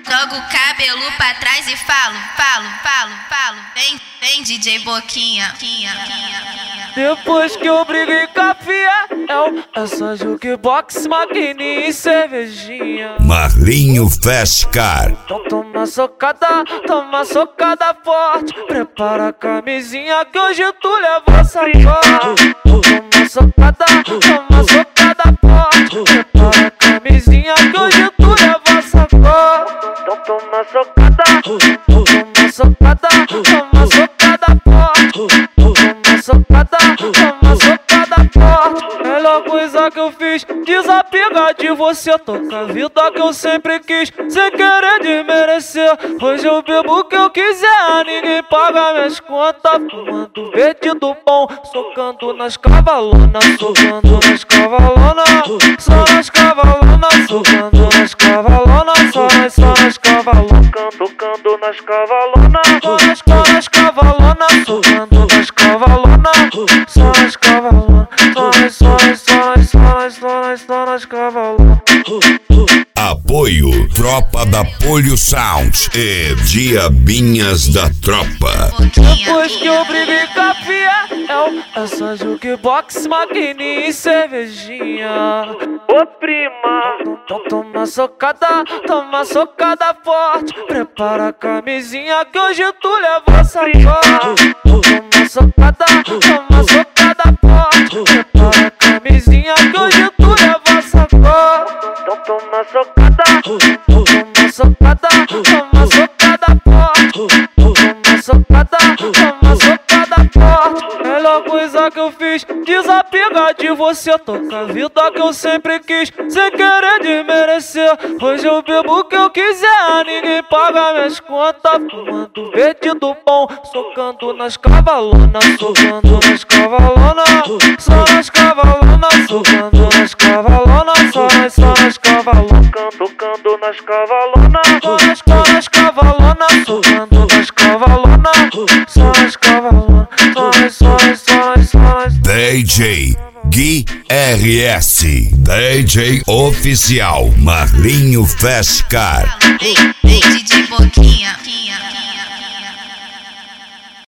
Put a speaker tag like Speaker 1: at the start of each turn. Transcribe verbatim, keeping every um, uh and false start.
Speaker 1: jogo o cabelo pra trás e falo, falo, falo, falo. Vem, vem D J Boquinha, quinha, quinha, quinha.
Speaker 2: Depois que eu briguei com a Fiel, é só jukebox, maquininha e cervejinha.
Speaker 3: Marlinho Fast Car.
Speaker 2: Então toma socada, toma socada forte. Prepara a camisinha que hoje tu leva sacode. Toma socada, toma socada forte. Prepara a camisinha que hoje tu leva sacode. Então toma socada, toma socada, toma socada forte. Toma socada, toma socada forte. Melhor coisa que eu fiz, desapegar de você. Toca a vida que eu sempre quis, sem querer desmerecer. Hoje eu bebo o que eu quiser, ninguém paga minhas contas. Fumando verde do bom, socando nas cavalonas. Socando nas cavalonas, só nas cavalonas. Socando nas cavalonas, só nas, só nas cavalonas. Tocando nas cavalonas, só nas, só nas cavalonas. Socando nas cavalonas, só nas cavalonas. Só nas, só nas, só nas, só nas, só nas, só nas cavalonas.
Speaker 3: Apoio Tropa da Polio Sound e Diabinhas da Tropa.
Speaker 2: Depois que eu briguei com a Fiel, é só jukebox, maquininha e cervejinha. Ô prima, então toma socada, toma socada forte. Prepara a camisinha que hoje tu leva sacode. Toma socada, toma socada forte. Prepara a camisinha que hoje tu leva sacode. Então toma socada, toma socada, toma socada forte. Toma socada, toma socada forte. Melhor coisa que eu fiz, desapegar de você. Toca a vida que eu sempre quis, sem querer desmerecer. Hoje eu bebo o que eu quiser, ninguém paga minhas contas. Fumando verde do bom, socando nas cavalonas. Socando nas cavalonas, só nas cavalonas. Socando nas cavalonas, só nas, só nas cavalonas. Tocando nas cavalonas, só nas, só nas cavalonas. Socando nas cavalonas, só nas cavalonas. Só nas, só nas, só nas, só nas.
Speaker 3: D J Gui R S, D J oficial Marlinho Fast Car.
Speaker 1: Vem, vem D J Boquinha, quinha.